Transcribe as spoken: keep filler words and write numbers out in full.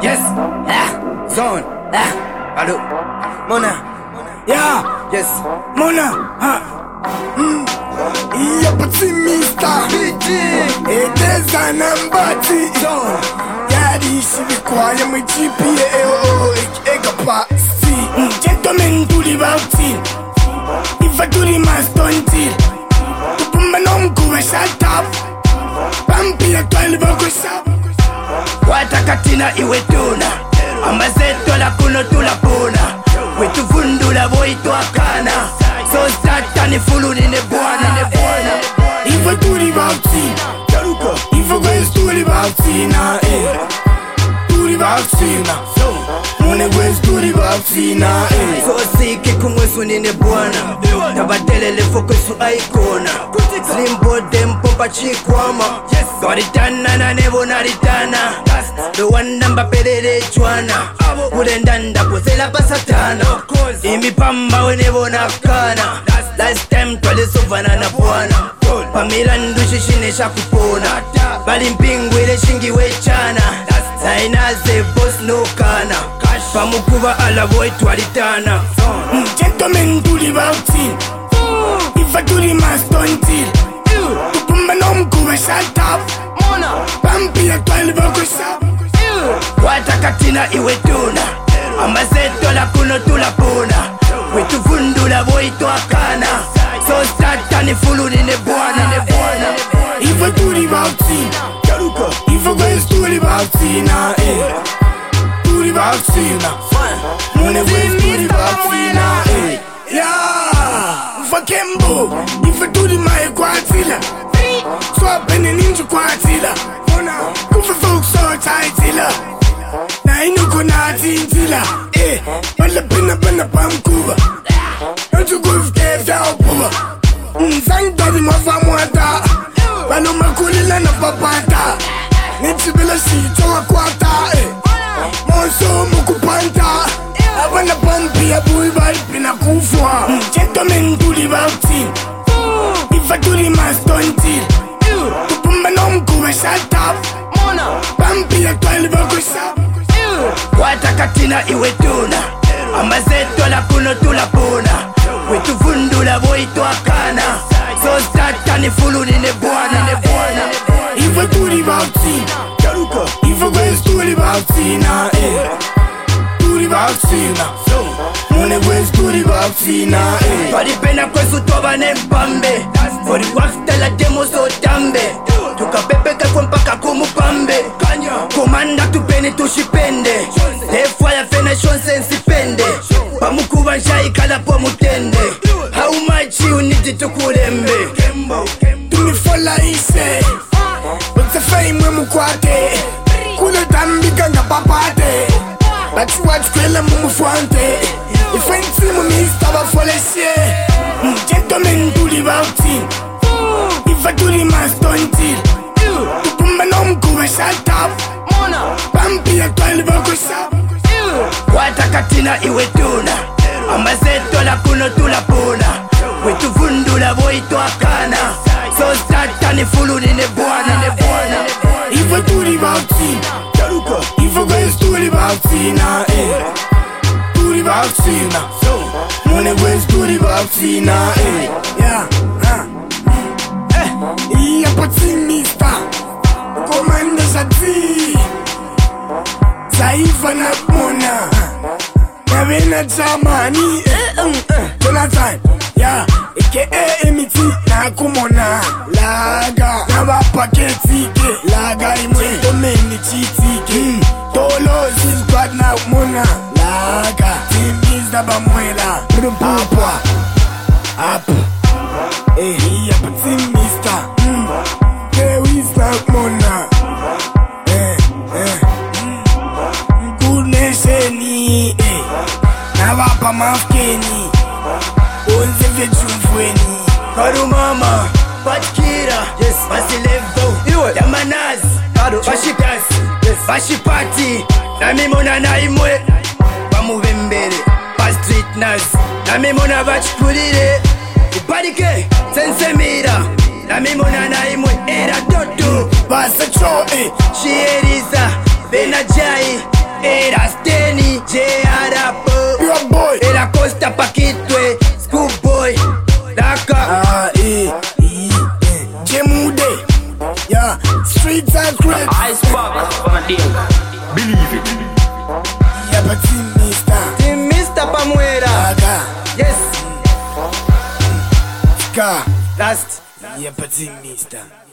Yes, ah, zone, ah, allô, Mona, Yeah, yes, Mona, ha. Mm. Iya pati mister B G, Edeza nambati zone, Yadi shiri kwaya mwe G P A O Ega pa si Gentlemen tuli bauti Ifa tuli mastonti Tupumba nomkuwe shut up Pampi ya twali bako shop watakatina iwe tuna amazeto la kuno tulapuna wetuvundula boitwakana so satani fulu nine bwana Ifa tuli bauti Ifa kwezi tuli bauti na eh Tuli bauti na Mune kwezi tuli bauti na eh so siki kumwesu nine bwana tabadelele fokesu aikona slimbode mpompa chikwama garitana na nebo naritana lowanda mbapelele chwana kulendanda pozela pasatana imipamba wenebo nakana last time twalesovana na bwana pamilandu shishine shakupona bali mpingwile shingiwe chana sainaze boss nokana pamukuba alabo etwalitana Gentlemen tuli bauti Ifa tuli mastonti Tupumba nomkuwe shut up Pampi ya twali bako shop watakatina iwe tuna amazeto la kuno tulapuna wetuvundula boitwakana so satani fulu nine bwana Ifa tuli bauti Ifa kwezi tuli bauti na eh Tuli bauti na Mune kwezi tuli bauti na eh Yeah Ufa kembo Ifa tuli mae kwatila Swapene ninja kwatila Kufa folk so tightila Na inuko na atintila Eh Bala pina bana pamkuba Notu kuf kef ya okuba Nzang dadi mafa mwata Balo makulila na papata Nitsibila si chowa kwata Eh Monso mukupanta Abana pampi ya bui bari pina kufwa Gentlemen tuli bauti Ifa tuli mastonti Tupumba nomkuwe shut up Pampi ya twali bako shop watakatina iwe tuna amazeto la kuno tulapuna wetuvundula boitwakana so satani fulu nine bwana Ifa tuli bauti Ifa kwezi tuli bauti na eh Tuli bauti na Mune kwezi tuli bauti na eh twalipena kwesu toba nempambe fori kwafutela demo so tambe tukapepeka kwa mpaka kumupambe komanda tupeni tushipende defwa ya fena shonse nsipende pamukuba nshayikala po mutende how much you need tukulembe Tumifola ise Bukse fame mukwate Kule tambika nga papate Bati watu kwele mumufwante Ifensi mumista bafolesye Gentlemen tuli bauti Ifa tuli mastonti Tupumba nomkuwe shut up Pampi ya twali bako shop watakatina iwe tuna amazeto la kuno tulapuna wetuvundula boitwakana so satani fulu nine bwana Ifa tuli bauti Ifa kwezi tuli bauti na eh Tuli bauti na Mune kwezi tuli bauti na eh Yeah, ha Eh, iya pati mister Komanda shati Zaifa na Mona Navena Jamani eh Jonathan Yeah, ike e emiti na kumona Laga Naba paketi ke Laga imwe Domeni chitike Tolo zizquad na Mona Laga Team is daba mwela Papa Up Eh, iya pati mister Mm Hey, we na Mona Eh, eh Kunesheni eh Nabapa mafkeni Onze vechumfweni karumama patkira yes basilevo yamanazi bashikasi bashipati namimona naimwe bamubembere bastreet nas namimona bachikulire uparike sensemira namimona naimwe era toto Basa cho eh shieriza benajai Erasteni, J Arapo, Your boy. Era Costa Paquitwe, Schoolboy, Daka. Ah, eh, eh, eh. Jemude. Yeah, streets are great. Ice Park from a deal. Believe it. Yeah, but Team Mister. Team Mister Pamuera. Aga. Yes, Ska. last. Yeah, but Team Mister.